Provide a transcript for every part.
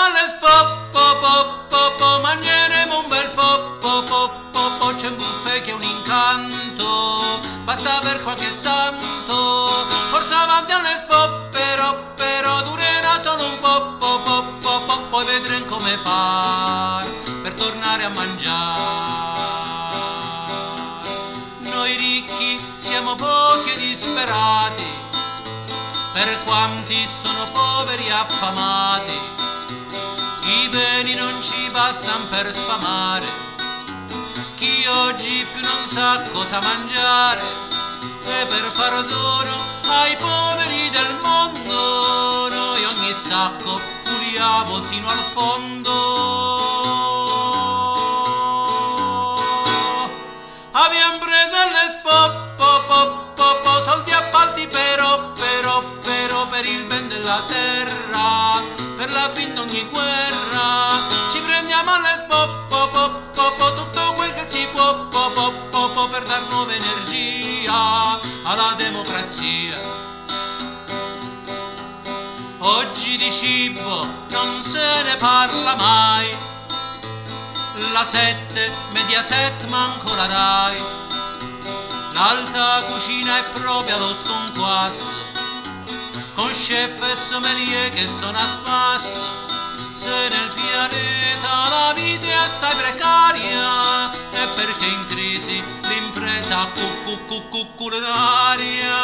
all'Expo, mangeremo un bel po', c'è un buffet che è un incanto, basta per qualche santo, forza avanti all'Expo, però durerà solo un po', poi vedremo come far per tornare a mangiare. Noi ricchi siamo pochi e disperati, per quanti sono poveri e affamati, i beni non ci bastano per sfamare, chi oggi più non sa cosa mangiare, e per far dono ai poveri del mondo, noi ogni sacco puliamo sino al fondo. Abbiamo preso all'Expo, soldi appalti però per il ben della terra, per la fine di ogni guerra, ci prendiamo all'Expo, tutto quel che ci può, per dar nuova energia alla democrazia. Oggi di cibo non se ne parla mai, la 7, Mediaset manco la Rai, l'alta cucina è proprio allo sconquasso, con chef e sommelier che sono a spasso. Se nel pianeta la vita è assai precaria, è perché in crisi l'impresa culinaria.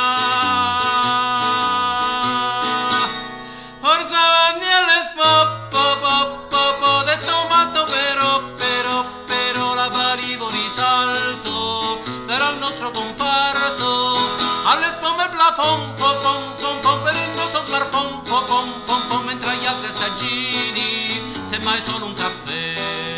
Forza avanti all'Expo, detto fatto però la parivo risalto per al nostro comparto, all'Expo il plafond, per il nostro smartphone, mentre agli altri assaggini semmai solo un caffè.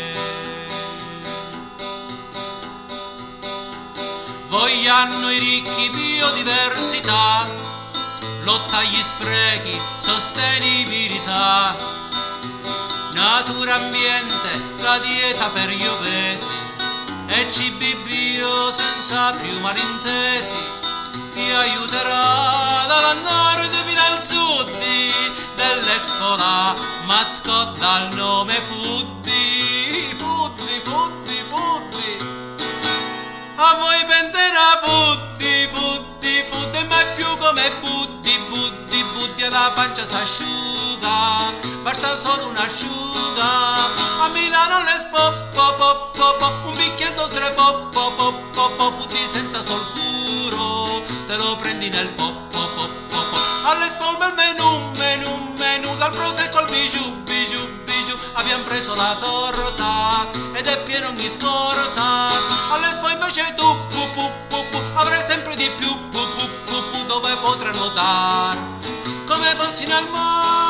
Vogliano i ricchi biodiversità, lotta agli sprechi, sostenibilità, natura, ambiente, la dieta per gli obesi e cibi bio senza più malintesi, ti aiuterà dalla nord fino al sud dell'Expo la mascotte dal nome Foodie. A voi penserà Foodie, ma più come Buddi, la pancia s'asciuga, basta solo un'asciuga. A Milano all'Expo, un bicchiere d'oltre Foodie senza solfuro, te lo prendi nel all'Expo un bel menù, dal prosecco al bijou, abbiamo preso la torta ed è pieno ogni scorta. All'Expo invece tu, avrai sempre di più, dove potrai notare come fossi nel mare.